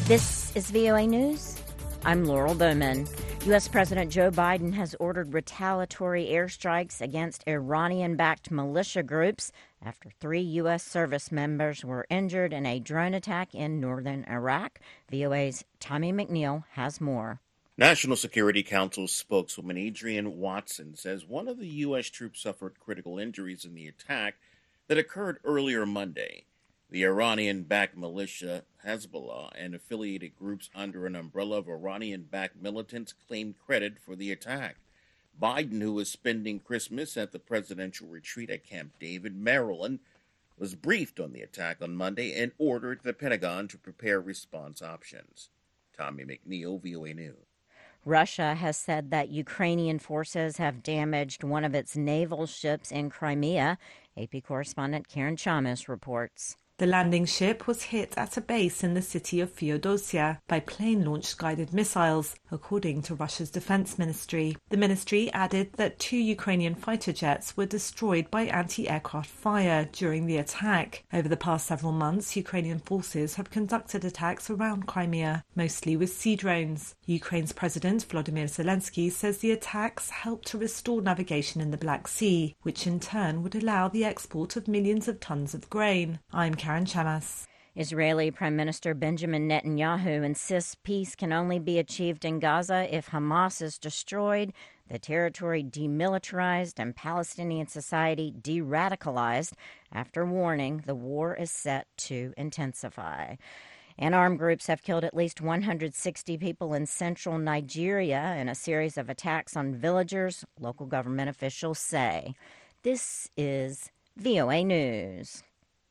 This is VOA News. I'm Laurel Bowman. U.S. President Joe Biden has ordered retaliatory airstrikes against Iranian-backed militia groups after 3 U.S. service members were injured in a drone attack in northern Iraq. VOA's Tommy McNeil has more. National Security Council spokeswoman Adrienne Watson says one of the U.S. troops suffered critical injuries in the attack that occurred earlier Monday. The Iranian-backed militia Hezbollah and affiliated groups under an umbrella of Iranian-backed militants claimed credit for the attack. Biden, who was spending Christmas at the presidential retreat at Camp David, Maryland, was briefed on the attack on Monday and ordered the Pentagon to prepare response options. Tommy McNeil, VOA News. Russia has said that Ukrainian forces have damaged one of its naval ships in Crimea. AP correspondent Karen Chamas reports. The landing ship was hit at a base in the city of Feodosia by plane-launched guided missiles, according to Russia's defense ministry. The ministry added that 2 Ukrainian fighter jets were destroyed by anti-aircraft fire during the attack. Over the past several months, Ukrainian forces have conducted attacks around Crimea, mostly with sea drones. Ukraine's President Volodymyr Zelensky says the attacks helped to restore navigation in the Black Sea, which in turn would allow the export of millions of tons of grain. I'm Karen Chamas. Israeli Prime Minister Benjamin Netanyahu insists peace can only be achieved in Gaza if Hamas is destroyed, the territory demilitarized, and Palestinian society de-radicalized after warning the war is set to intensify. And armed groups have killed at least 160 people in central Nigeria in a series of attacks on villagers, local government officials say. This is VOA News.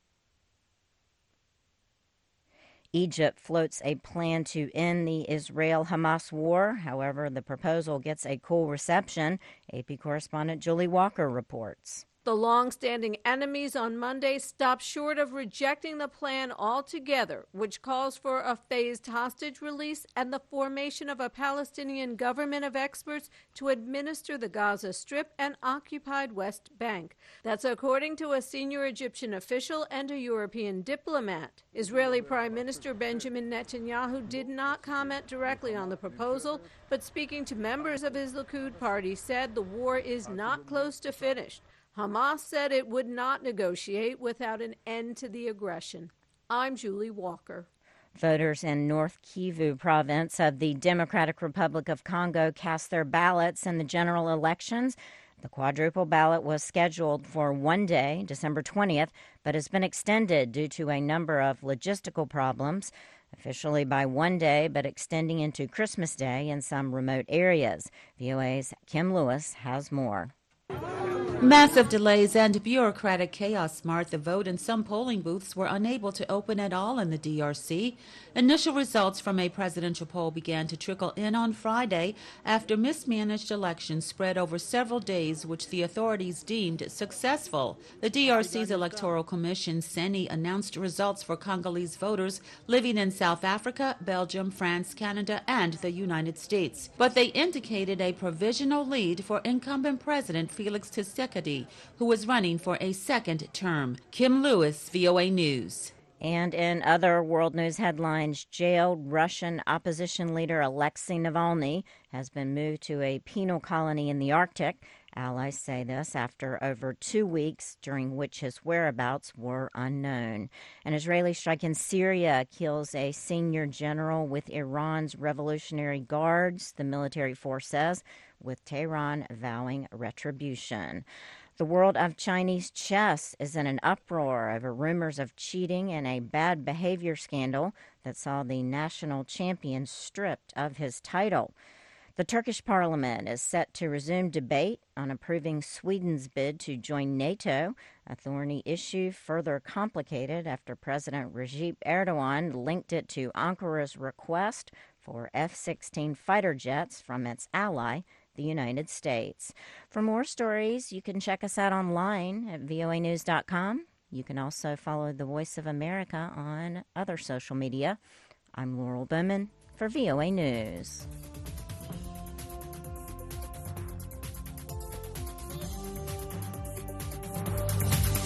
Egypt floats a plan to end the Israel-Hamas war. However, the proposal gets a cool reception. AP correspondent Julie Walker reports. The long-standing enemies on Monday stopped short of rejecting the plan altogether, which calls for a phased hostage release and the formation of a Palestinian government of experts to administer the Gaza Strip and occupied West Bank. That's according to a senior Egyptian official and a European diplomat. Israeli Prime Minister Benjamin Netanyahu did not comment directly on the proposal, but speaking to members of his Likud party said the war is not close to finished. Hamas said it would not negotiate without an end to the aggression. I'm Julie Walker. Voters in North Kivu province of the Democratic Republic of Congo cast their ballots in the general elections. The quadruple ballot was scheduled for one day, December 20th, but has been extended due to a number of logistical problems. Officially by one day, but extending into Christmas Day in some remote areas. VOA's Kim Lewis has more. Massive delays and bureaucratic chaos marred the vote, and some polling booths were unable to open at all in the DRC. Initial results from a presidential poll began to trickle in on Friday after mismanaged elections spread over several days, which the authorities deemed successful. The DRC's Electoral Commission, CENI, announced results for Congolese voters living in South Africa, Belgium, France, Canada, and the United States. But they indicated a provisional lead for incumbent President Felix Tshisekedi, who is running for a second term. Kim Lewis, VOA News. And in other world news headlines, jailed Russian opposition leader Alexei Navalny has been moved to a penal colony in the Arctic. Allies say this after over 2 weeks, during which his whereabouts were unknown. An Israeli strike in Syria kills a senior general with Iran's Revolutionary Guards, the military force says, with Tehran vowing retribution. The world of Chinese chess is in an uproar over rumors of cheating in a bad behavior scandal that saw the national champion stripped of his title. The Turkish parliament is set to resume debate on approving Sweden's bid to join NATO, a thorny issue further complicated after President Recep Erdogan linked it to Ankara's request for F-16 fighter jets from its ally, the United States. For more stories, you can check us out online at voanews.com. You can also follow The Voice of America on other social media. I'm Laurel Bowman for VOA News.